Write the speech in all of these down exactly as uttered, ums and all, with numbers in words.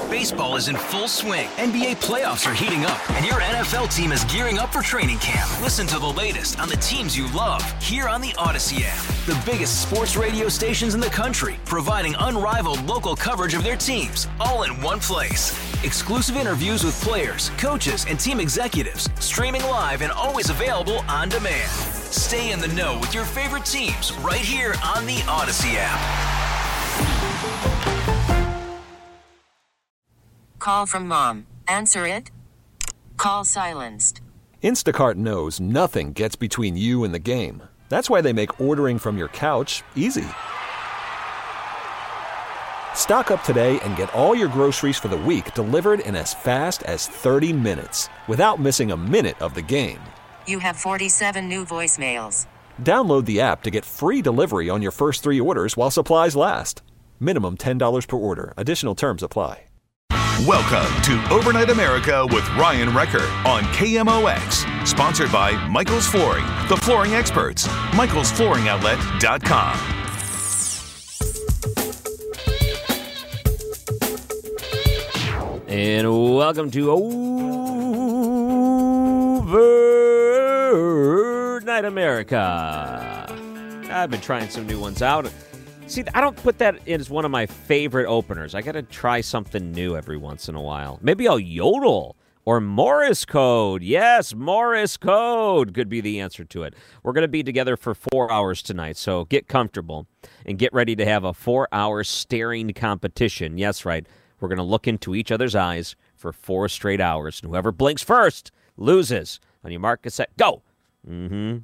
Baseball is in full swing. N B A playoffs are heating up, and your N F L team is gearing up for training camp. Listen to the latest on the teams you love here on the Odyssey app. The biggest sports radio stations in the country, providing unrivaled local coverage of their teams, all in one place. Exclusive interviews with players, coaches, and team executives, streaming live and always available on demand. Stay in the know with your favorite teams right here on the Odyssey app. Call from mom. Answer it. Call silenced. Instacart knows nothing gets between you and the game. That's why they make ordering from your couch easy. Stock up today and get all your groceries for the week delivered in as fast as thirty minutes without missing a minute of the game. You have forty-seven new voicemails. Download the app to get free delivery on your first three orders while supplies last. Minimum ten dollars per order. Additional terms apply. Welcome to Overnight America with Ryan Recker on K M O X. Sponsored by Michael's Flooring, the flooring experts. Michaels Flooring Outlet dot com. And welcome to Overnight America. I've been trying some new ones out. See, I don't put that in as one of my favorite openers. I got to try something new every once in a while. Maybe I'll yodel or Morse code. Yes, Morse code could be the answer to it. We're going to be together for four hours tonight, so get comfortable and get ready to have a four-hour staring competition. Yes, right. We're going to look into each other's eyes for four straight hours, and whoever blinks first loses. On your mark, get set, go. Mm-hmm.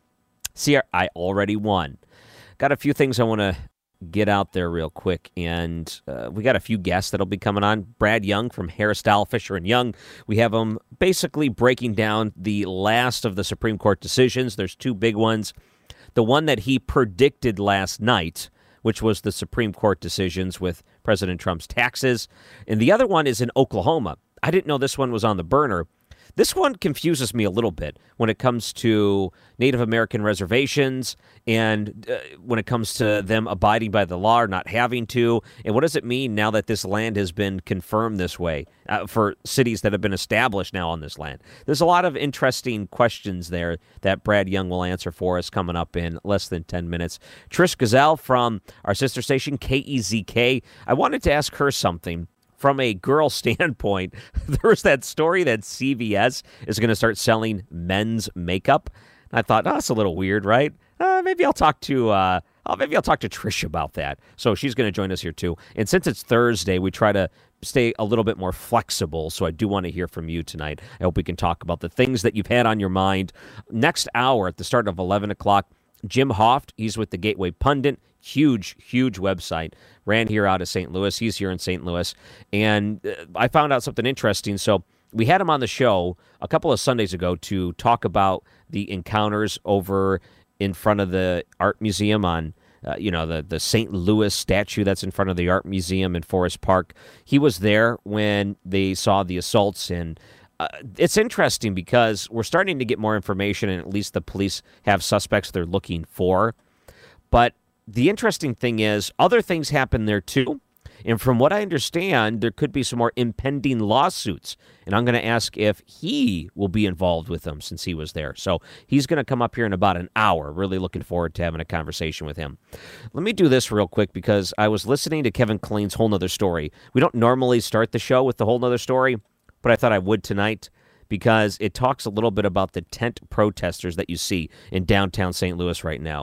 See, I already won. Got a few things I want to get out there real quick, and uh, we got a few guests that'll be coming on. Brad Young from Harris Dowell Fisher and Young. We have them basically breaking down the last of the Supreme Court decisions. There's two big ones. The one that he predicted last night, which was the Supreme Court decisions with President Trump's taxes, and the other one is in Oklahoma. I didn't know this one was on the burner. This one confuses me a little bit when it comes to Native American reservations and uh, when it comes to them abiding by the law or not having to. And what does it mean now that this land has been confirmed this way uh, for cities that have been established now on this land? There's a lot of interesting questions there that Brad Young will answer for us coming up in less than ten minutes. Trish Gazelle from our sister station, K E Z K. I wanted to ask her something. From a girl standpoint, there was that story that C V S is going to start selling men's makeup. And I thought, oh, that's a little weird, right? Uh, maybe I'll talk to uh, oh, maybe I'll talk to Trish about that. So she's going to join us here too. And since it's Thursday, we try to stay a little bit more flexible. So I do want to hear from you tonight. I hope we can talk about the things that you've had on your mind. Next hour at the start of eleven o'clock, Jim Hoft, he's with the Gateway Pundit. Huge, huge website. Ran here out of Saint Louis. He's here in Saint Louis. And uh, I found out something interesting. So we had him on the show a couple of Sundays ago to talk about the encounters over in front of the art museum on, uh, you know, the, the Saint Louis statue that's in front of the art museum in Forest Park. He was there when they saw the assaults. And uh, it's interesting because we're starting to get more information, and at least the police have suspects they're looking for. But the interesting thing is other things happen there too. And from what I understand, there could be some more impending lawsuits. And I'm going to ask if he will be involved with them since he was there. So he's going to come up here in about an hour. Really looking forward to having a conversation with him. Let me do this real quick because I was listening to Kevin Killeen's Whole Nother Story. We don't normally start the show with the Whole Nother Story, but I thought I would tonight, because it talks a little bit about the tent protesters that you see in downtown Saint Louis right now.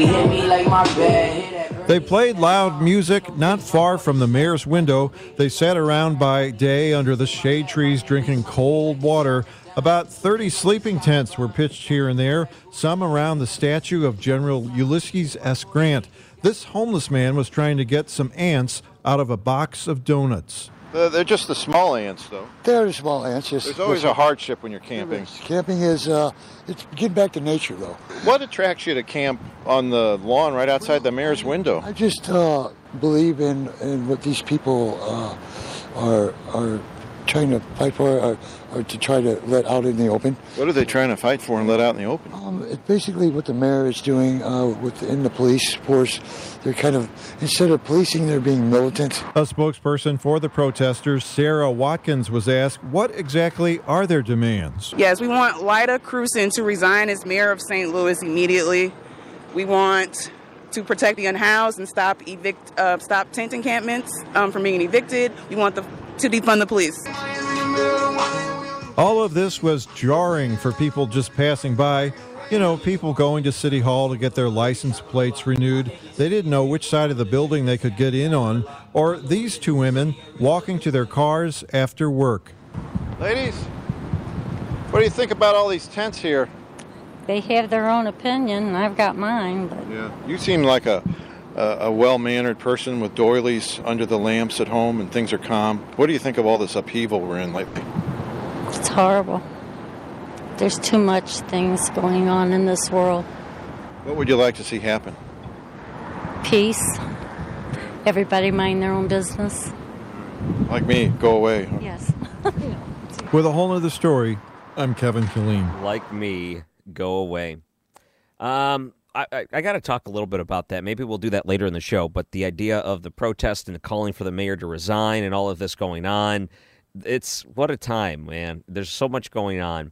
They played loud music not far from the mayor's window. They sat around by day under the shade trees drinking cold water. About thirty sleeping tents were pitched here and there, some around the statue of General Ulysses S. Grant. This homeless man was trying to get some ants out of a box of donuts. Uh, they're just the small ants, though. They're the small ants. Just, There's always just, a hardship when you're camping. Camping is, uh, it's getting back to nature, though. What attracts you to camp on the lawn right outside the mayor's window? I just uh, believe in, in what these people uh, are are trying to fight for or, or to try to let out in the open. What are they trying to fight for and let out in the open? Um, it's basically what the mayor is doing uh, within the police force. They're kind of, instead of policing, they're being militant. A spokesperson for the protesters, Sarah Watkins, was asked, what exactly are their demands? Yes, we want Lyda Krewson to resign as mayor of Saint Louis immediately. We want to protect the unhoused and stop evict, uh, stop tent encampments um, from being evicted. We want the, to defund the police. All of this was jarring for people just passing by. You know, people going to City Hall to get their license plates renewed. They didn't know which side of the building they could get in on. Or these two women walking to their cars after work. Ladies, what do you think about all these tents here? They have their own opinion, and I've got mine. But Yeah, you seem like a, a, a well-mannered person with doilies under the lamps at home and things are calm. What do you think of all this upheaval we're in lately? it's horrible. There's too much things going on in this world. What would you like to see happen? Peace. Everybody mind their own business. Like me, go away. Yes. With a whole other story, I'm Kevin Killeen. Like me, go away. Um, I, I, I got to talk a little bit about that. Maybe we'll do that later in the show. But the idea of the protest and calling for the mayor to resign and all of this going on, it's what a time, man. There's so much going on.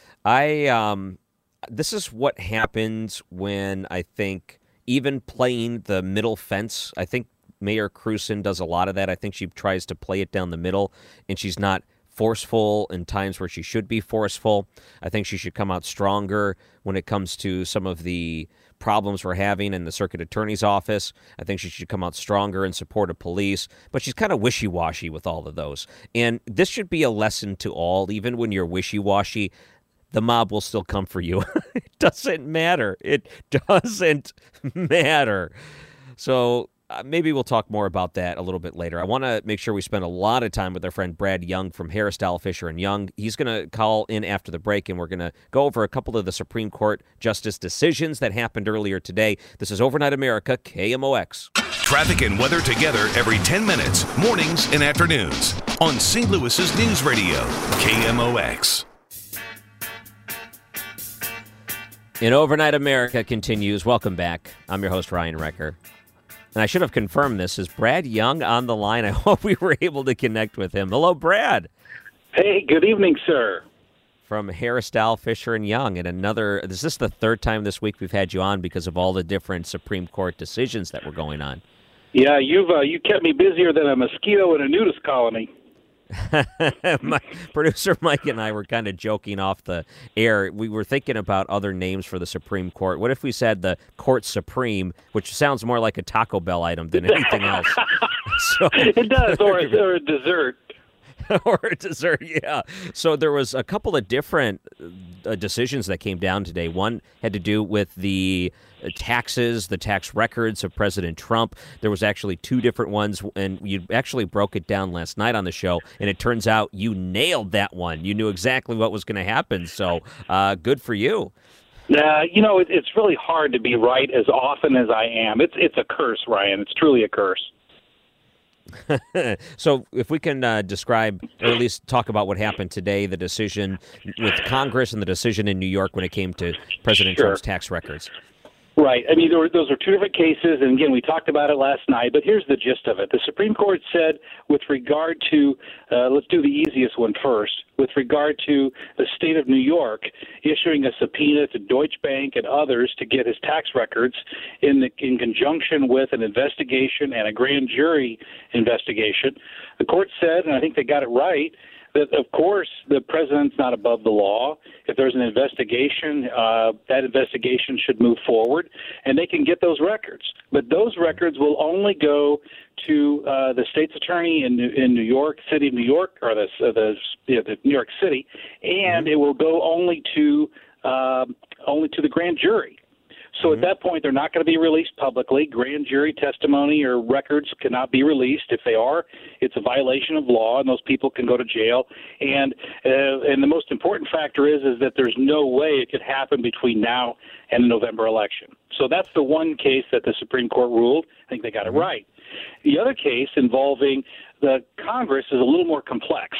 I um, this is what happens when I think even playing the middle fence. I think Mayor Krewson does a lot of that. I think she tries to play it down the middle, and she's not forceful in times where she should be forceful. I think she should come out stronger when it comes to some of the problems we're having in the circuit attorney's office. I think she should come out stronger in support of police, but she's kind of wishy-washy with all of those. And this should be a lesson to all. Even when you're wishy-washy, the mob will still come for you. It doesn't matter. It doesn't matter. So Uh, maybe we'll talk more about that a little bit later. I want to make sure we spend a lot of time with our friend Brad Young from Harris Dowell Fisher and Young. He's going to call in after the break, and we're going to go over a couple of the Supreme Court justice decisions that happened earlier today. This is Overnight America, K M O X. Traffic and weather together every ten minutes, mornings and afternoons on Saint Louis's News Radio, K M O X. In Overnight America continues. Welcome back. I'm your host, Ryan Recker. And I should have confirmed this. Is Brad Young on the line? I hope we were able to connect with him. Hello, Brad. Hey, good evening, sir. From Harris Dowell Fisher and Young. And another, is this the third time this week we've had you on because of all the different Supreme Court decisions that were going on? Yeah, you've uh, you kept me busier than a mosquito in a nudist colony. My producer Mike and I were kind of joking off the air. We were thinking about other names for the Supreme Court. What if we said the Court Supreme, which sounds more like a Taco Bell item than anything else? So, it does, or a, or a dessert. Or a dessert, yeah. So there was a couple of different uh, decisions that came down today. One had to do with the taxes, the tax records of President Trump. There was actually two different ones, and you actually broke it down last night on the show, and it turns out you nailed that one. You knew exactly what was going to happen, so uh, good for you. Uh, you know, it, it's really hard to be right as often as I am. It's, it's a curse, Ryan. It's truly a curse. So if we can uh, describe, or at least talk about what happened today, the decision with Congress and the decision in New York when it came to President Sure. Trump's tax records. Right. I mean, there were, those are two different cases, and again, we talked about it last night, but here's the gist of it. The Supreme Court said with regard to, uh, let's do the easiest one first, with regard to the state of New York issuing a subpoena to Deutsche Bank and others to get his tax records in, the, in conjunction with an investigation and a grand jury investigation. The court said, and I think they got it right, that, of course, the president's not above the law. If there's an investigation, uh, that investigation should move forward, and they can get those records. But those records will only go to uh, the state's attorney in New, in New York, City of New York, or the, uh, the, yeah, the New York City, and it will go only to uh, only to the grand jury. So at that point, they're not going to be released publicly. Grand jury testimony or records cannot be released. If they are, it's a violation of law, and those people can go to jail. And uh, and the most important factor is is that there's no way it could happen between now and the November election. So that's the one case that the Supreme Court ruled. I think they got it right. The other case involving the Congress is a little more complex.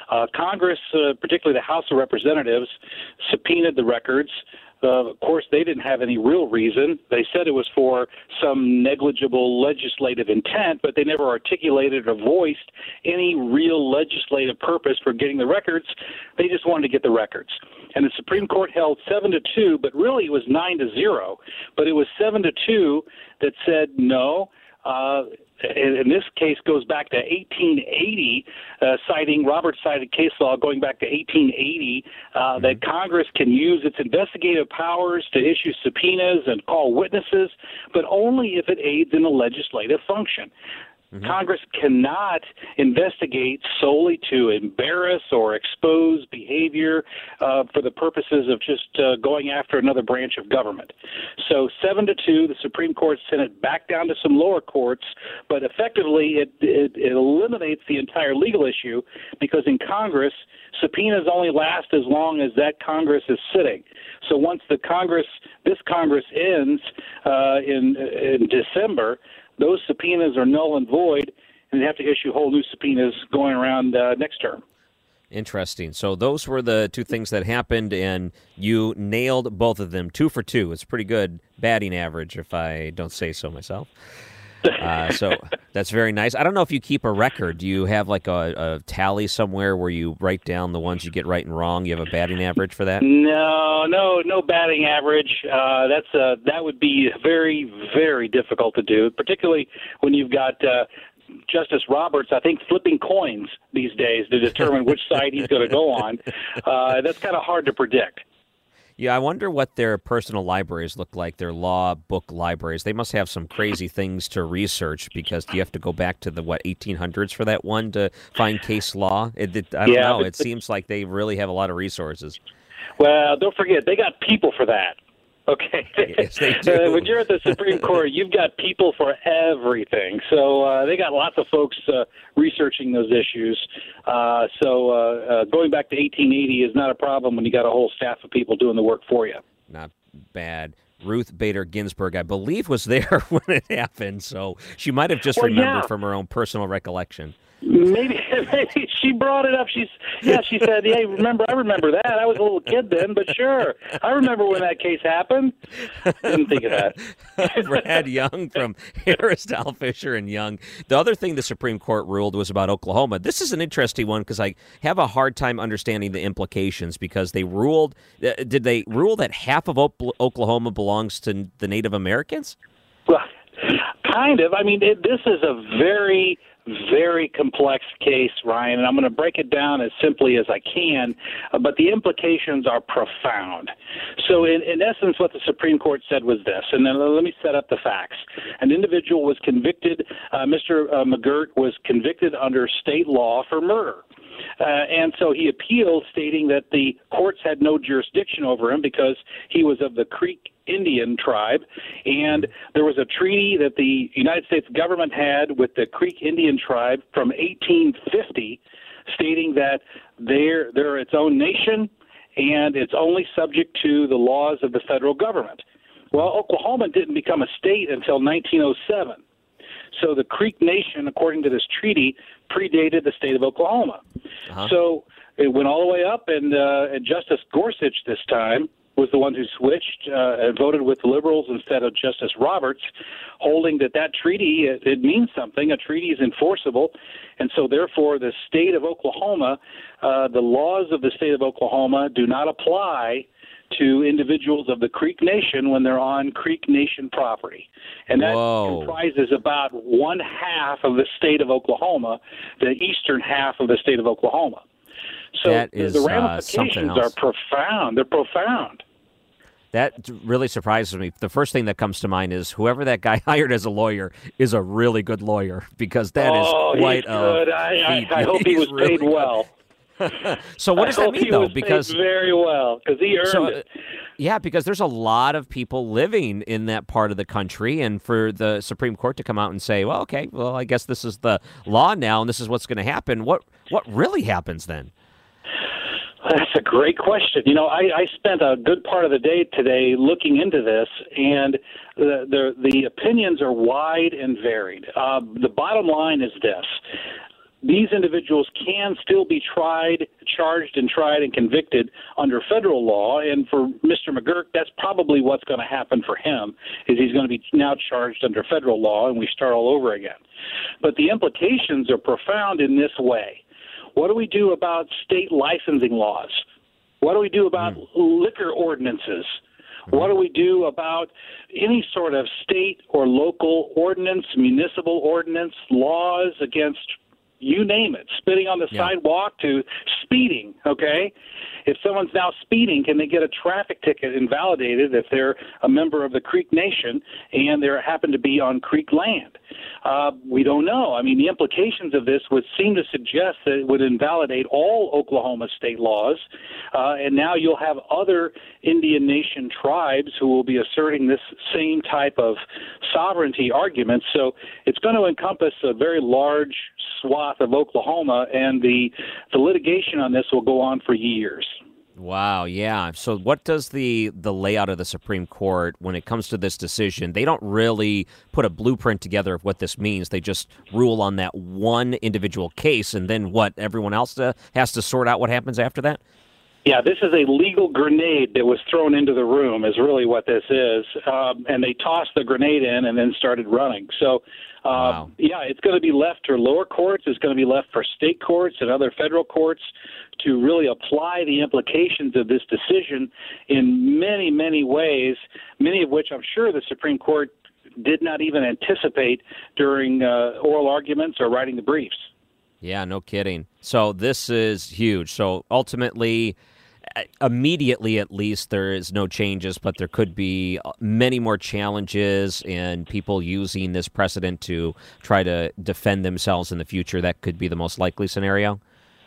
Uh, Congress, uh, particularly the House of Representatives, subpoenaed the records. Uh, of course, they didn't have any real reason. They said it was for some negligible legislative intent, but they never articulated or voiced any real legislative purpose for getting the records. They just wanted to get the records. And the Supreme Court held seven to two, but really it was nine to zero. But it was seven to two that said no. Uh, in this case goes back to eighteen eighty, uh, citing Roberts cited case law going back to eighteen eighty, uh, mm-hmm. that Congress can use its investigative powers to issue subpoenas and call witnesses, but only if it aids in a legislative function. Mm-hmm. Congress cannot investigate solely to embarrass or expose behavior uh, for the purposes of just uh, going after another branch of government. So seven to two, the Supreme Court sent it back down to some lower courts, but effectively it, it, it eliminates the entire legal issue because in Congress, subpoenas only last as long as that Congress is sitting. So once the Congress, this Congress ends uh, in, in December, those subpoenas are null and void, and they have to issue whole new subpoenas going around uh, next term. Interesting. So those were the two things that happened, and you nailed both of them, two for two. It's pretty good batting average, if I don't say so myself. Uh, so that's very nice. I don't know if you keep a record. Do you have like a, a tally somewhere where you write down the ones you get right and wrong? You have a batting average for that? No, no, no batting average. Uh, that's uh, that would be very, very difficult to do, particularly when you've got uh, Justice Roberts, I think, flipping coins these days to determine which side he's going to go on. Uh, that's kind of hard to predict. Yeah, I wonder what their personal libraries look like, their law book libraries. They must have some crazy things to research because you have to go back to the, what, eighteen hundreds for that one to find case law? It, it, I don't yeah, know. But, it seems like they really have a lot of resources. Well, don't forget, they got people for that. Okay. Yes, they do. Uh, when you're at the Supreme Court, you've got people for everything. So uh, they got lots of folks uh, researching those issues. Uh, so uh, uh, going back to eighteen eighty is not a problem when you got a whole staff of people doing the work for you. Not bad. Ruth Bader Ginsburg, I believe, was there when it happened, so she might have just well, remembered yeah. from her own personal recollection. Maybe, maybe she brought it up. She's yeah. She said, "Hey, remember? I remember that. I was a little kid then, but sure, I remember when that case happened." Didn't think of that. Brad Young from Harris, Dal Fisher, and Young. The other thing the Supreme Court ruled was about Oklahoma. This is an interesting one because I have a hard time understanding the implications because they ruled. Uh, did they rule that half of o- Oklahoma belongs to the Native Americans? Well, kind of. I mean, it, this is a very very complex case, Ryan, and I'm going to break it down as simply as I can, uh, but the implications are profound. So in, in essence, what the Supreme Court said was this, and then let me set up the facts. An individual was convicted, uh, Mister Uh, McGirt was convicted under state law for murder. Uh, and so he appealed, stating that the courts had no jurisdiction over him because he was of the Creek Indian tribe, and there was a treaty that the United States government had with the Creek Indian tribe from eighteen fifty, stating that they're, they're its own nation and it's only subject to the laws of the federal government. Well, Oklahoma didn't become a state until nineteen oh seven. So the Creek Nation, according to this treaty, predated the state of Oklahoma. Uh-huh. So it went all the way up, and, uh, and Justice Gorsuch this time was the one who switched uh, and voted with the liberals instead of Justice Roberts, holding that that treaty, it, it means something. A treaty is enforceable, and so therefore the state of Oklahoma, uh, the laws of the state of Oklahoma do not apply to individuals of the Creek Nation when they're on Creek Nation property. And that Whoa. comprises about one half of the state of Oklahoma, the eastern half of the state of Oklahoma. So that is, the uh, ramifications are profound. They're profound. That really surprises me. The first thing that comes to mind is whoever that guy hired as a lawyer is a really good lawyer, because that oh, is quite he's good. a I, I, I hope he was really paid good. well. So what does I that hope mean, he though? was Because paid very well, because he earned so, it. Yeah, because there's a lot of people living in that part of the country, and for the Supreme Court to come out and say, well, okay, well, I guess this is the law now, and this is what's going to happen. What what really happens then? That's a great question. You know, I, I spent a good part of the day today looking into this, and the the, the opinions are wide and varied. Uh, the bottom line is this. these individuals can still be tried, charged, and tried and convicted under federal law. And for Mister McGurk, that's probably what's going to happen for him, is he's going to be now charged under federal law, and we start all over again. But the implications are profound in this way. What do we do about state licensing laws? What do we do about mm. liquor ordinances? What do we do about any sort of state or local ordinance, municipal ordinance, laws against, you name it, spitting on the yeah. sidewalk to speeding, okay? If someone's now speeding, can they get a traffic ticket invalidated if they're a member of the Creek Nation and they happen to be on Creek land? Uh, we don't know. I mean, the implications of this would seem to suggest that it would invalidate all Oklahoma state laws, uh, and now you'll have other Indian Nation tribes who will be asserting this same type of sovereignty argument. So it's going to encompass a very large swath of Oklahoma, and the, the litigation on this will go on for years. Wow, yeah. So what does the, the layout of the Supreme Court, when it comes to this decision, they don't really put a blueprint together of what this means. They just rule on that one individual case, and then what, everyone else to, has to sort out what happens after that? Yeah, this is a legal grenade that was thrown into the room is really what this is. Um, and they tossed the grenade in and then started running. So, uh, wow. yeah, it's going to be left for lower courts. It's going to be left for state courts and other federal courts to really apply the implications of this decision in many, many ways, many of which I'm sure the Supreme Court did not even anticipate during uh, oral arguments or writing the briefs. Yeah, no kidding. So this is huge. So ultimately, immediately at least, there is no changes, but there could be many more challenges and people using this precedent to try to defend themselves in the future. That could be the most likely scenario.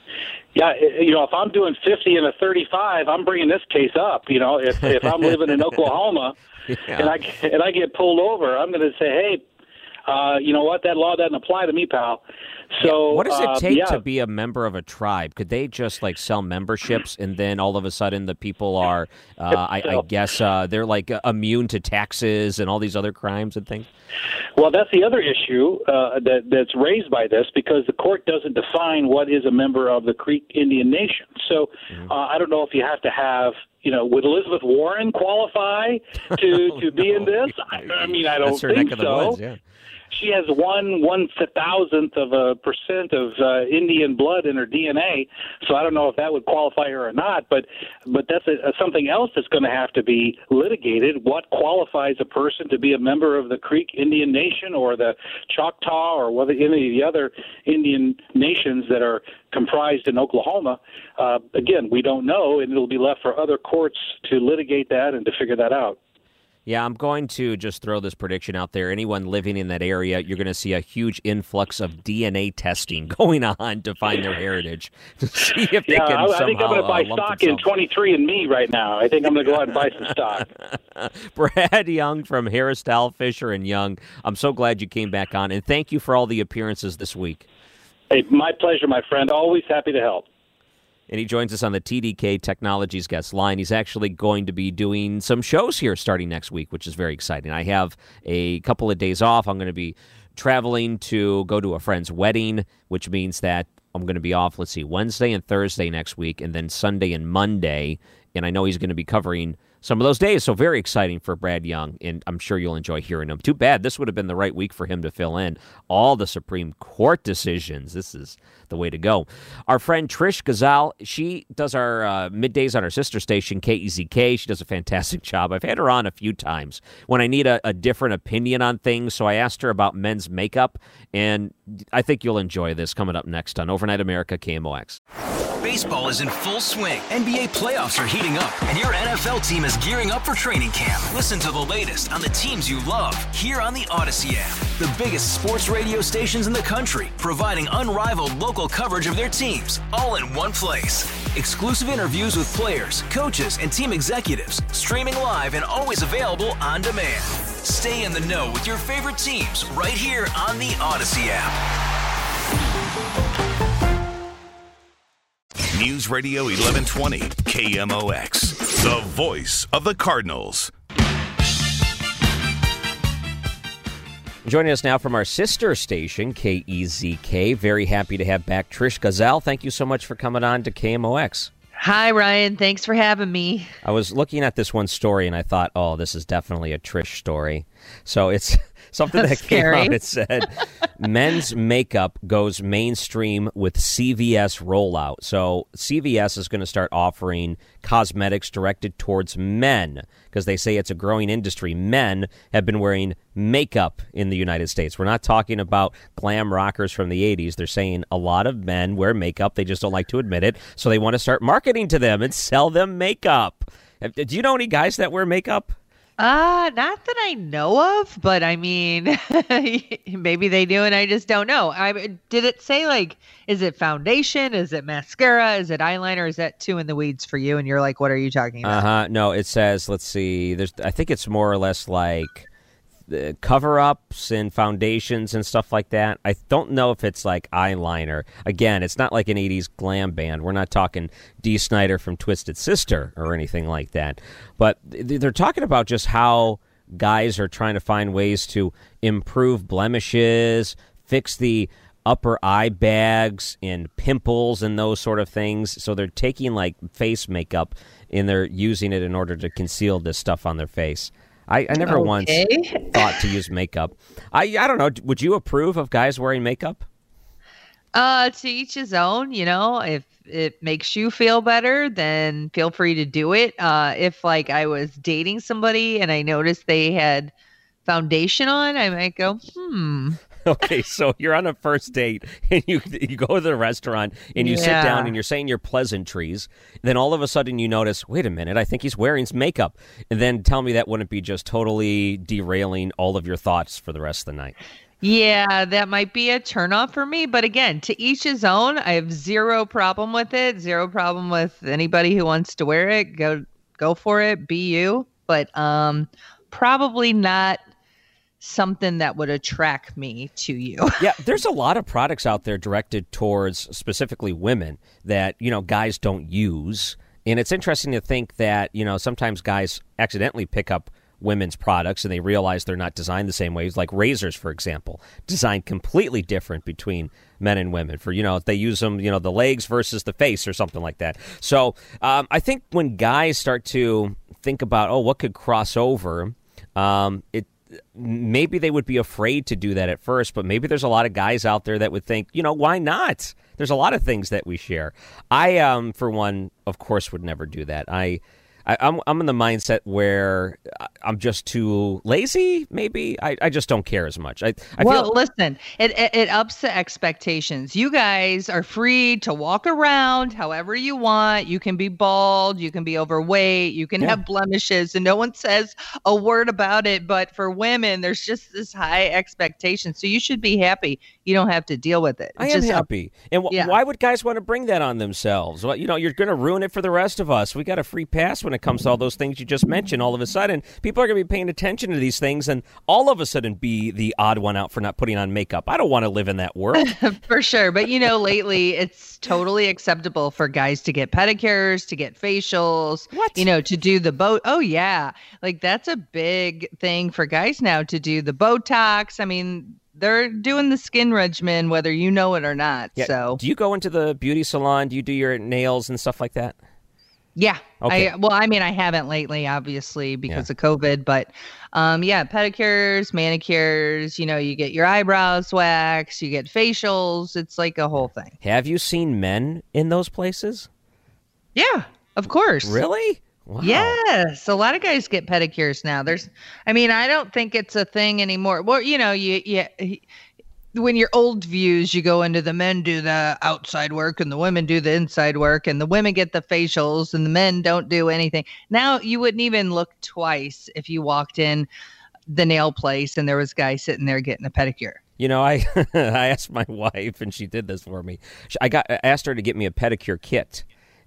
Yeah, you know, if I'm doing fifty and a thirty-five, I'm bringing this case up. You know, if if I'm living in Oklahoma yeah. and I and I get pulled over, I'm going to say, hey, uh, you know what? That law doesn't apply to me, pal. So, yeah. What does it take uh, yeah. to be a member of a tribe? Could they just like sell memberships and then all of a sudden the people are, uh, I, I guess, uh, they're like uh, immune to taxes and all these other crimes and things? Well, that's the other issue uh, that that's raised by this, because the court doesn't define what is a member of the Creek Indian Nation. So mm-hmm. uh, I don't know if you have to have, you know, would Elizabeth Warren qualify to, to be no. in this? I, I mean, I don't that's her think neck of the so. woods, yeah. She has one one thousandth of a percent of uh, Indian blood in her D N A, so I don't know if that would qualify her or not. But but that's a, a something else that's going to have to be litigated. What qualifies a person to be a member of the Creek Indian Nation or the Choctaw or whether any of the other Indian nations that are comprised in Oklahoma? Uh, again, we don't know, and it'll be left for other courts to litigate that and to figure that out. Yeah, I'm going to just throw this prediction out there. Anyone living in that area, you're going to see a huge influx of D N A testing going on to find their heritage, to see if they yeah, can I, somehow I think I'm going to buy uh, stock in twenty-three and me right now. I think I'm going to go out and buy some stock. Brad Young from Harris Dowell Fisher and Young, I'm so glad you came back on, and thank you for all the appearances this week. Hey, my pleasure, my friend. Always happy to help. And he joins us on the T D K Technologies guest line. He's actually going to be doing some shows here starting next week, which is very exciting. I have a couple of days off. I'm going to be traveling to go to a friend's wedding, which means that I'm going to be off, let's see, Wednesday and Thursday next week, and then Sunday and Monday. And I know he's going to be covering some of those days, so very exciting for Brad Young, and I'm sure you'll enjoy hearing him. Too bad this would have been the right week for him to fill in all the Supreme Court decisions. This is the way to go. Our friend Trish Gazal, she does our uh, middays on our sister station, K E Z K. She does a fantastic job. I've had her on a few times when I need a, a different opinion on things, so I asked her about men's makeup, and I think you'll enjoy this coming up next on Overnight America, K M O X. Baseball is in full swing. N B A playoffs are heating up, and your N F L team is gearing up for training camp. Listen to the latest on the teams you love here on the Odyssey app. The biggest sports radio stations in the country, providing unrivaled local coverage of their teams, all in one place. Exclusive interviews with players, coaches, and team executives, streaming live and always available on demand. Stay in the know with your favorite teams right here on the Odyssey app. News Radio eleven twenty, K M O X, the voice of the Cardinals. Joining us now from our sister station, K E Z K. Very happy to have back Trish Gazelle. Thank you so much for coming on to K M O X. Hi, Ryan. Thanks for having me. I was looking at this one story, and I thought, oh, this is definitely a Trish story. So it's something That's that came scary. out. It said, men's makeup goes mainstream with C V S rollout. So C V S is going to start offering cosmetics directed towards men because they say it's a growing industry. Men have been wearing makeup in the United States. We're not talking about glam rockers from the eighties. They're saying a lot of men wear makeup. They just don't like to admit it. So they want to start marketing to them and sell them makeup. Do you know any guys that wear makeup? Uh, not that I know of, but I mean, maybe they do and I just don't know. I did it say, like, is it foundation? Is it mascara? Is it eyeliner? Is that too in the weeds for you? And you're like, what are you talking about? Uh-huh. No, it says, let's see, there's. I think it's more or less like the cover-ups and foundations and stuff like that. I don't know if it's like eyeliner. Again, it's not like an eighties glam band. We're not talking Dee Snider from Twisted Sister or anything like that. But they're talking about just how guys are trying to find ways to improve blemishes, fix the upper eye bags and pimples and those sort of things. So they're taking like face makeup and they're using it in order to conceal this stuff on their face. I, I never Okay. once thought to use makeup. I I don't know. Would you approve of guys wearing makeup? Uh, to each his own, you know, if it makes you feel better, then feel free to do it. Uh, if like I was dating somebody and I noticed they had foundation on, I might go, hmm. Okay, so you're on a first date and you you go to the restaurant and you sit Yeah. down and you're saying your pleasantries. Then all of a sudden you notice, wait a minute, I think he's wearing some makeup. And then tell me that wouldn't be just totally derailing all of your thoughts for the rest of the night. Yeah, that might be a turnoff for me. But again, to each his own. I have zero problem with it. Zero problem with anybody who wants to wear it. Go go for it. Be you. But um, probably not something that would attract me to you. Yeah, there's a lot of products out there directed towards specifically women that, you know, guys don't use. And it's interesting to think that, you know, sometimes guys accidentally pick up women's products and they realize they're not designed the same ways. Like razors, for example, designed completely different between men and women for, you know, if they use them, you know, the legs versus the face or something like that. So um, I think when guys start to think about, oh, what could cross over, um, it maybe they would be afraid to do that at first, but maybe there's a lot of guys out there that would think, you know, why not? There's a lot of things that we share. I, um, for one, of course, would never do that. I, I I'm, I'm in the mindset where I'm just too lazy, maybe. I, I just don't care as much. I, I well, feel... listen, it, it it ups the expectations. You guys are free to walk around however you want. You can be bald, you can be overweight, you can Yeah. have blemishes, and no one says a word about it. But for women, there's just this high expectation. So you should be happy. You don't have to deal with it. I It's am just up- happy. And wh- Yeah. why would guys want to bring that on themselves? Well, you know, you're going to ruin it for the rest of us. We got a free pass when it comes to all those things you just mentioned. All of a sudden, people are going to be paying attention to these things and all of a sudden be the odd one out for not putting on makeup. I don't want to live in that world. For sure. But, you know, lately it's totally acceptable for guys to get pedicures, to get facials, What? you know, to do the boat. Oh, yeah. Like that's a big thing for guys now to do the Botox. I mean, they're doing the skin regimen, whether you know it or not. Yeah. So, Do you go into the beauty salon? Do you do your nails and stuff like that? yeah. Okay. I, well, I mean, I haven't lately, obviously, because of COVID. But, um, yeah, pedicures, manicures, you know, you get your eyebrows waxed, you get facials. It's like a whole thing. Have you seen men in those places? Yeah, of course. Really? Wow. Yes, a lot of guys get pedicures now. There's, I mean, I don't think it's a thing anymore. Well, you know, you, you, when you're old views, you go into the men do the outside work and the women do the inside work, and the women get the facials and the men don't do anything. Now you wouldn't even look twice if you walked in the nail place and there was a guy sitting there getting a pedicure. You know, I I asked my wife, and she did this for me. I got I asked her to get me a pedicure kit.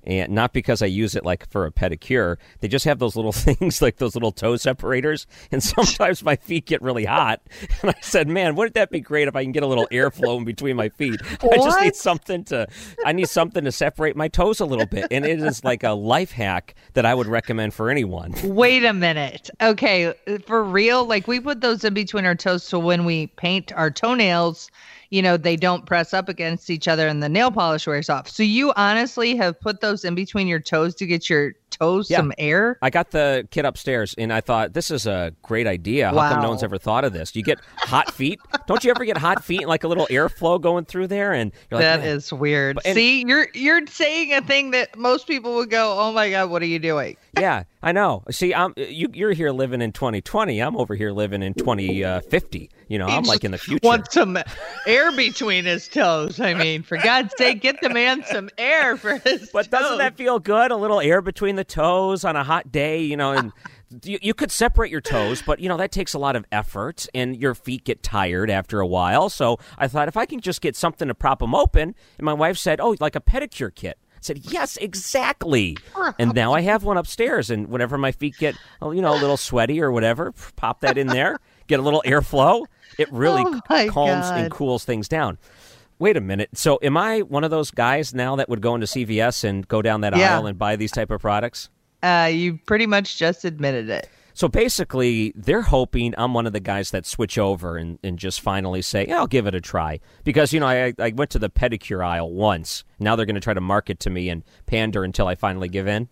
And not because I use it like for a pedicure. They just have those little things, like those little toe separators. And sometimes my feet get really hot. And I said, man, wouldn't that be great if I can get a little airflow in between my feet? What? I just need something to, I need something to separate my toes a little bit. And it is like a life hack that I would recommend for anyone. Wait a minute. Okay, for real? Like we put those in between our toes so when we paint our toenails, you know, they don't press up against each other and the nail polish wears off. So you honestly have put those in between your toes to get your toes Yeah. some air? I got the kit upstairs, and I thought, this is a great idea. How Wow. come no one's ever thought of this? You get hot feet. Don't you ever get hot feet and like a little airflow going through there? And you're like, That "Man." is weird. And- See, you're you're saying a thing that most people would go, "Oh my God, what are you doing?" Yeah, I know. See, I'm you, you're here living in twenty twenty. I'm over here living in twenty fifty. You know, I'm like in the future. Want some air between his toes. I mean, for God's sake, get the man some air for his But doesn't toes. that feel good? A little air between the toes on a hot day, you know, and you, you could separate your toes, but, you know, that takes a lot of effort, and your feet get tired after a while. So I thought if I can just get something to prop them open, and my wife said, oh, like a pedicure kit. I said, yes, exactly. And now I have one upstairs, and whenever my feet get, you know, a little sweaty or whatever, pop that in there, get a little airflow. It really Oh, my calms God. and cools things down. Wait a minute. So am I one of those guys now that would go into C V S and go down that Yeah. aisle and buy these type of products? Uh, you pretty much just admitted it. So basically, they're hoping I'm one of the guys that switch over and, and just finally say, yeah, I'll give it a try. Because, you know, I, I went to the pedicure aisle once. Now they're going to try to market to me and pander until I finally give in.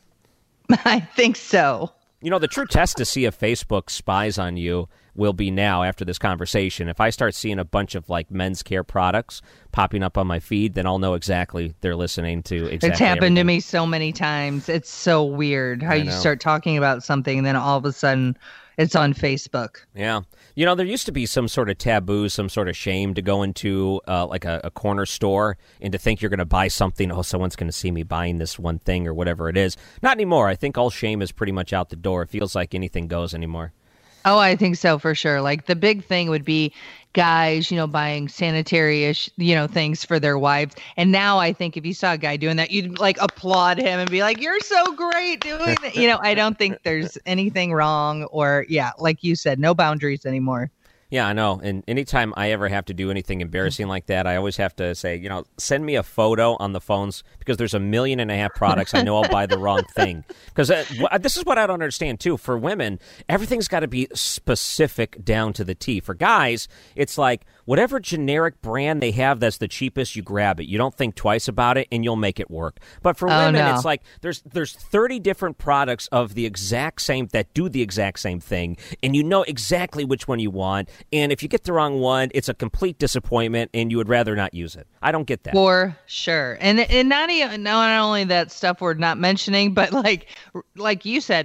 I think so. You know, the true test to see if Facebook spies on you will be now after this conversation. If I start seeing a bunch of, like, men's care products popping up on my feed, then I'll know exactly they're listening to exactly It's happened to everything. me so many times. It's so weird how I you know. start talking about something and then all of a sudden it's on Facebook. Yeah. You know, there used to be some sort of taboo, some sort of shame to go into uh, like a, a corner store and to think you're going to buy something. Oh, someone's going to see me buying this one thing or whatever it is. Not anymore. I think all shame is pretty much out the door. It feels like anything goes anymore. Oh, I think so for sure. Like the big thing would be guys, you know, buying sanitary-ish, you know, things for their wives. And now I think if you saw a guy doing that, you'd like applaud him and be like, you're so great doing that. You know, I don't think there's anything wrong or, yeah, like you said, no boundaries anymore. Yeah, I know. And anytime I ever have to do anything embarrassing like that, I always have to say, you know, send me a photo on the phones because there's a million and a half products. I know I'll buy the wrong thing. Because uh, wh- this is what I don't understand, too. For women, everything's got to be specific down to the T. For guys, it's like whatever generic brand they have that's the cheapest, you grab it. You don't think twice about it, and you'll make it work. But for Oh, women, no. it's like there's there's thirty different products of the exact same that do the exact same thing, and you know exactly which one you want. And if you get the wrong one, it's a complete disappointment, and you would rather not use it. I don't get that. For sure. And and not even not only that stuff we're not mentioning, but like like you said,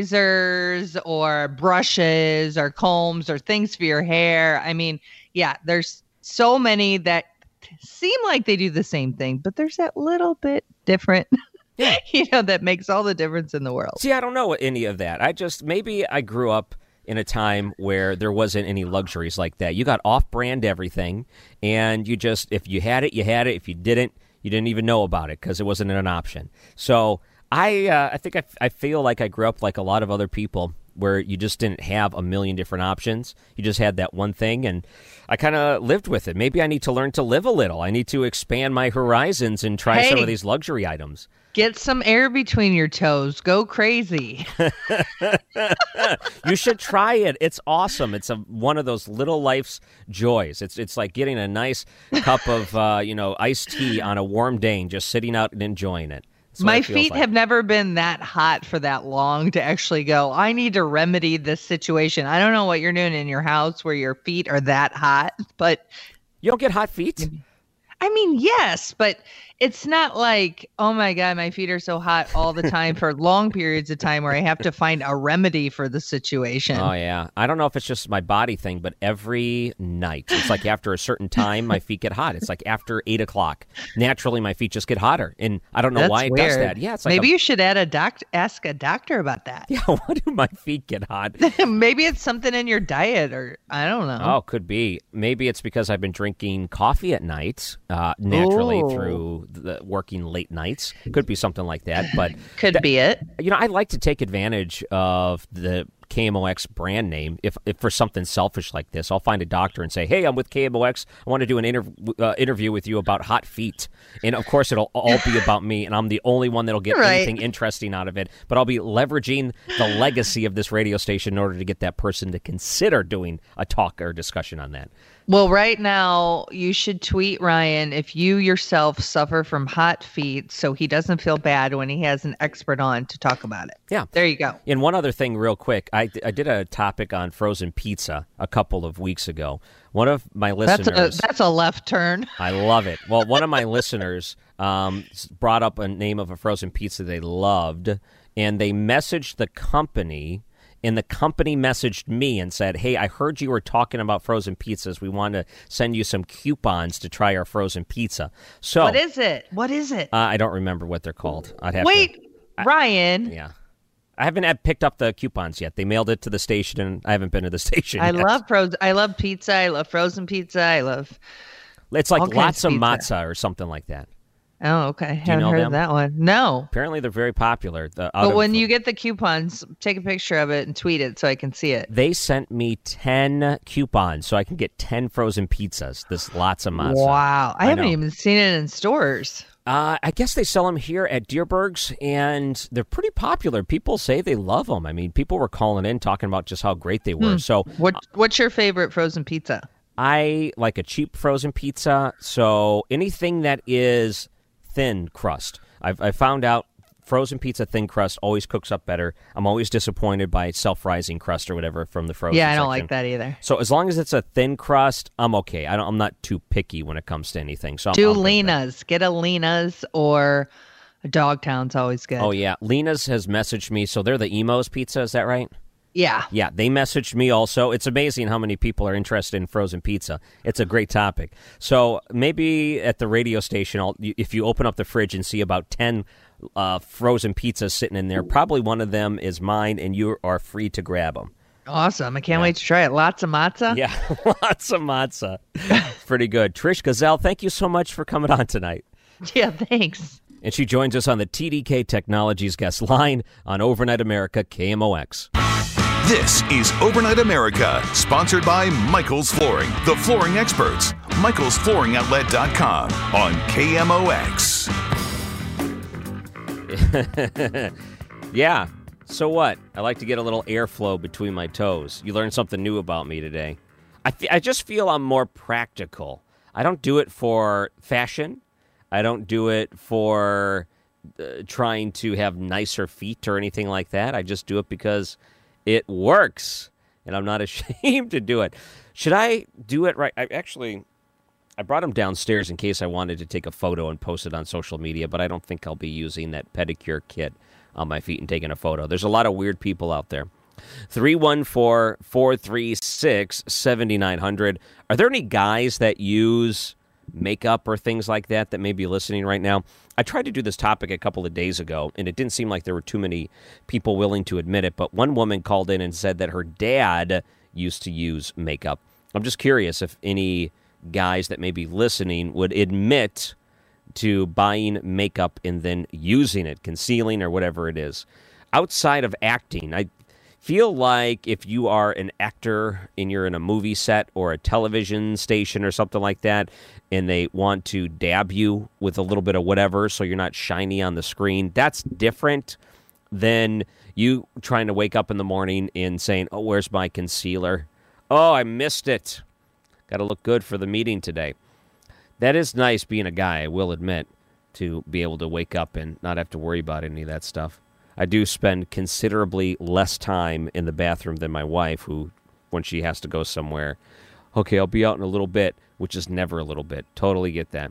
razors or brushes or combs or things for your hair. I mean, yeah, there's so many that seem like they do the same thing, but there's that little bit different, you know, that makes all the difference in the world. See, I don't know any of that. I just, maybe I grew up in a time where there wasn't any luxuries like that. You got off-brand everything, and you just, if you had it, you had it. If you didn't, you didn't even know about it because it wasn't an option. So I, uh, I think I, I feel like I grew up like a lot of other people where you just didn't have a million different options. You just had that one thing, and I kind of lived with it. Maybe I need to learn to live a little. I need to expand my horizons and try some Hey. of these luxury items. Get some air between your toes. Go crazy. You should try it. It's awesome. It's a, one of those little life's joys. It's it's like getting a nice cup of uh, you know iced tea on a warm day and just sitting out and enjoying it. That's what My it feels feet like. have never been that hot for that long to actually go, I need to remedy this situation. I don't know what you're doing in your house where your feet are that hot, but you don't get hot feet? I mean, yes, but it's not like, oh my God, my feet are so hot all the time for long periods of time where I have to find a remedy for the situation. Oh, yeah. I don't know if it's just my body thing, but every night, it's like after a certain time, my feet get hot. It's like after eight o'clock. Naturally, my feet just get hotter, and I don't know That's why it weird. does that. Yeah, it's like Maybe a- you should add a doc- ask a doctor about that. Yeah, why do my feet get hot? Maybe it's something in your diet or I don't know. Oh, could be. Maybe it's because I've been drinking coffee at night, uh, naturally Ooh. through the working late nights. Could be something like that, but could that, be it. You know, I like to take advantage of the K M O X brand name if, if for something selfish like this. I'll find a doctor and say, hey, I'm with K M O X. I want to do an inter- uh, interview with you about hot feet. And, of course, it'll all be about me, and I'm the only one that'll get right. anything interesting out of it. But I'll be leveraging the legacy of this radio station in order to get that person to consider doing a talk or discussion on that. Well, right now, you should tweet Ryan if you yourself suffer from hot feet so he doesn't feel bad when he has an expert on to talk about it. Yeah. There you go. And one other thing real quick. I, I did a topic on frozen pizza a couple of weeks ago. One of my listeners... That's a, that's a left turn. I love it. Well, one of my listeners um, brought up a name of a frozen pizza they loved, and they messaged the company... And the company messaged me and said, hey, I heard you were talking about frozen pizzas. We want to send you some coupons to try our frozen pizza. So, what is it? What is it? Uh, I don't remember what they're called. I'd have Wait, to, Ryan. I, yeah. I haven't had picked up the coupons yet. They mailed it to the station, and I haven't been to the station I yet. love frozen. I love pizza. I love frozen pizza. I love It's like all lots kinds of of matzah or something like that. Oh, okay. you Haven't know heard them? of that one. No. Apparently, they're very popular. The, out But of- when you get the coupons, take a picture of it and tweet it so I can see it. They sent me ten coupons so I can get ten frozen pizzas. This lots of matzah. Wow. I, I haven't know. even seen it in stores. Uh, I guess they sell them here at Deerberg's, and they're pretty popular. People say they love them. I mean, people were calling in talking about just how great they were. Hmm. So, What What's your favorite frozen pizza? I like a cheap frozen pizza. So anything that is thin crust, I've I found out frozen pizza thin crust always cooks up better. I'm always disappointed by self-rising crust or whatever from the frozen Yeah, I don't section. like that either. So as long as it's a thin crust, I'm okay. I don't, I'm not too picky when it comes to anything. So I'm, Do I'm good with that. Lena's. Get a Lena's or a Dogtown's always good. Oh yeah, Lena's has messaged me. So they're the Emos Pizza, is that right? Yeah. Yeah, they messaged me also. It's amazing how many people are interested in frozen pizza. It's a great topic. So maybe at the radio station, I'll, if you open up the fridge and see about ten uh, frozen pizzas sitting in there, probably one of them is mine, and you are free to grab them. Awesome. I can't wait to try it. Lots of matzah? Yeah, lots of matzah. Pretty good. Trish Gazelle, thank you so much for coming on tonight. Yeah, thanks. And she joins us on the T D K Technologies guest line on Overnight America K M O X. This is Overnight America, sponsored by Michael's Flooring, the flooring experts. Michaels Flooring Outlet dot com on K M O X. Yeah. So what? I like to get a little airflow between my toes. You learned something new about me today. I, th- I just feel I'm more practical. I don't do it for fashion. I don't do it for uh, trying to have nicer feet or anything like that. I just do it because it works, and I'm not ashamed to do it. Should I do it right? I actually, I brought him downstairs in case I wanted to take a photo and post it on social media, but I don't think I'll be using that pedicure kit on my feet and taking a photo. There's a lot of weird people out there. three one four, four three six, seven nine zero zero. Are there any guys that use makeup or things like that that may be listening right now? I tried to do this topic a couple of days ago, and it didn't seem like there were too many people willing to admit it, but one woman called in and said that her dad used to use makeup. I'm just curious if any guys that may be listening would admit to buying makeup and then using it, concealing or whatever it is. Outside of acting, I feel like if you are an actor and you're in a movie set or a television station or something like that, and they want to dab you with a little bit of whatever so you're not shiny on the screen, that's different than you trying to wake up in the morning and saying, oh, where's my concealer? Oh, I missed it. Got to look good for the meeting today. That is nice being a guy, I will admit, to be able to wake up and not have to worry about any of that stuff. I do spend considerably less time in the bathroom than my wife, who, when she has to go somewhere, okay, I'll be out in a little bit, which is never a little bit. Totally get that.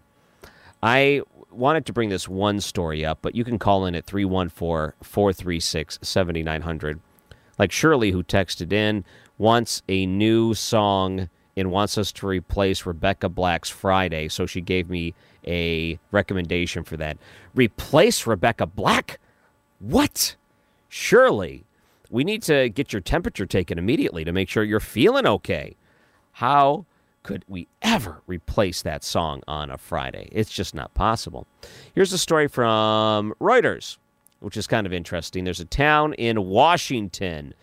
I wanted to bring this one story up, but you can call in at three one four, four three six, seven nine zero zero. Like Shirley, who texted in, wants a new song and wants us to replace Rebecca Black's Friday, so she gave me a recommendation for that. Replace Rebecca Black? What? Shirley, we need to get your temperature taken immediately to make sure you're feeling okay. How could we ever replace that song on a Friday? It's just not possible. Here's a story from Reuters, which is kind of interesting. There's a town in Washington,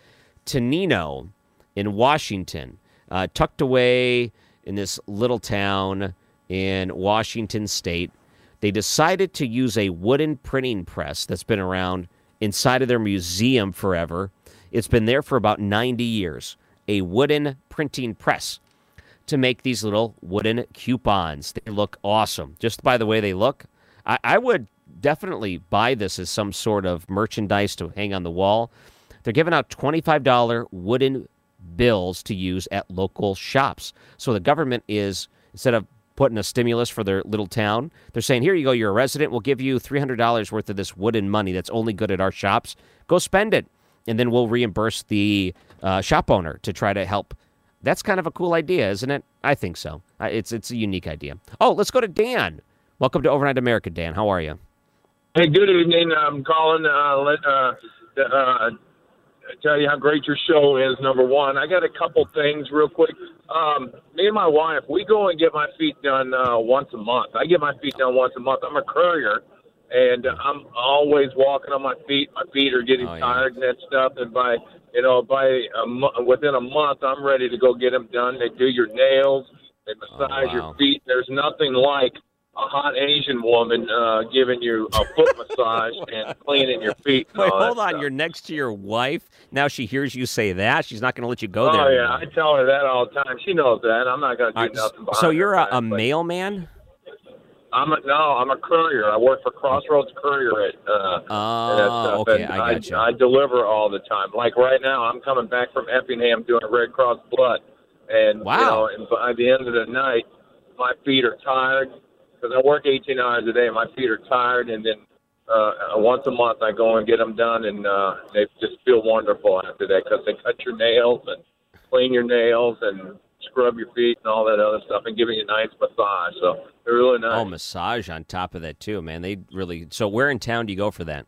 Tenino in Washington, uh, tucked away in this little town in Washington State. They decided to use a wooden printing press that's been around inside of their museum forever. It's been there for about ninety years. A wooden printing press to make these little wooden coupons. They look awesome. Just by the way they look, I, I would definitely buy this as some sort of merchandise to hang on the wall. They're giving out twenty-five dollars wooden bills to use at local shops. So the government is, instead of putting a stimulus for their little town, they're saying, here you go, you're a resident, we'll give you three hundred dollars worth of this wooden money that's only good at our shops. Go spend it. And then we'll reimburse the uh, shop owner to try to help. That's kind of a cool idea, isn't it? I think so. Uh, it's it's a unique idea. Oh, let's go to Dan. Welcome to Overnight America, Dan. How are you? Hey, good evening. I'm calling uh, let uh, uh, tell you how great your show is, number one. I got a couple things real quick. Um, me and my wife, we go and get my feet done uh, once a month. I get my feet done once a month. I'm a courier, and I'm always walking on my feet. My feet are getting oh, yeah. tired and that stuff. And by, you know, by a mo- within a month, I'm ready to go get them done. They do your nails. They massage oh, wow. your feet. There's nothing like a hot Asian woman uh, giving you a foot massage and cleaning your feet. And Wait, all hold that on. stuff. You're next to your wife. Now she hears you say that. She's not going to let you go oh, there. Oh, yeah. anymore. I tell her that all the time. She knows that. I'm not going to do right, nothing behind So you're her a, back, a mailman? I'm a, no, I'm a courier. I work for Crossroads Courier at uh, oh, okay, and I got you. I deliver all the time. Like right now, I'm coming back from Effingham doing Red Cross blood, and wow. you know, and by the end of the night, my feet are tired because I work eighteen hours a day. My feet are tired, and then uh, once a month I go and get them done, and uh, they just feel wonderful after that because they cut your nails and clean your nails and scrub your feet and all that other stuff and giving you a nice massage. So they're really nice. Oh, massage on top of that too, man. They really. So where in town do you go for that?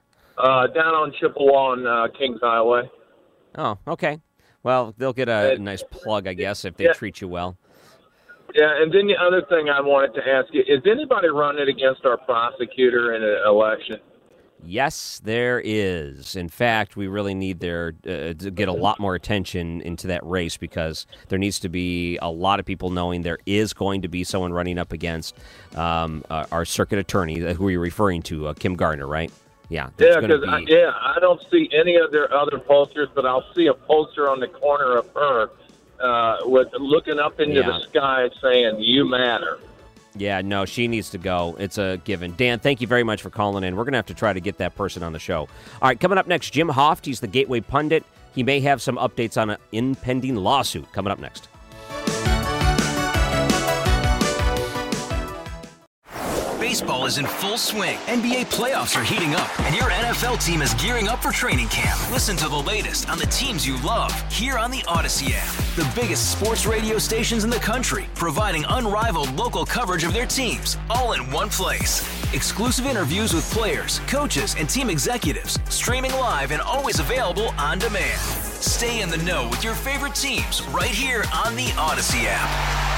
Uh, down on Chippewa and uh, Kings Highway. Oh, okay. Well, they'll get a, and, a nice plug, I guess, if they yeah. treat you well. Yeah, and then the other thing I wanted to ask you, is anybody running against our prosecutor in an election? Yes, there is. In fact, we really need there uh, to get a lot more attention into that race because there needs to be a lot of people knowing there is going to be someone running up against um, uh, our circuit attorney, who are you referring to, uh, Kim Gardner, right? Yeah. Yeah, because be... I, yeah, I don't see any of their other posters, but I'll see a poster on the corner of her uh, with looking up into yeah. the sky saying, "You matter." Yeah, no, she needs to go. It's a given. Dan, thank you very much for calling in. We're going to have to try to get that person on the show. All right, coming up next, Jim Hoft. He's the Gateway Pundit. He may have some updates on an impending lawsuit coming up next. Baseball is in full swing. N B A playoffs are heating up, and your N F L team is gearing up for training camp. Listen to the latest on the teams you love here on the Odyssey app. The biggest sports radio stations in the country, providing unrivaled local coverage of their teams, all in one place. Exclusive interviews with players, coaches, and team executives, streaming live and always available on demand. Stay in the know with your favorite teams right here on the Odyssey app.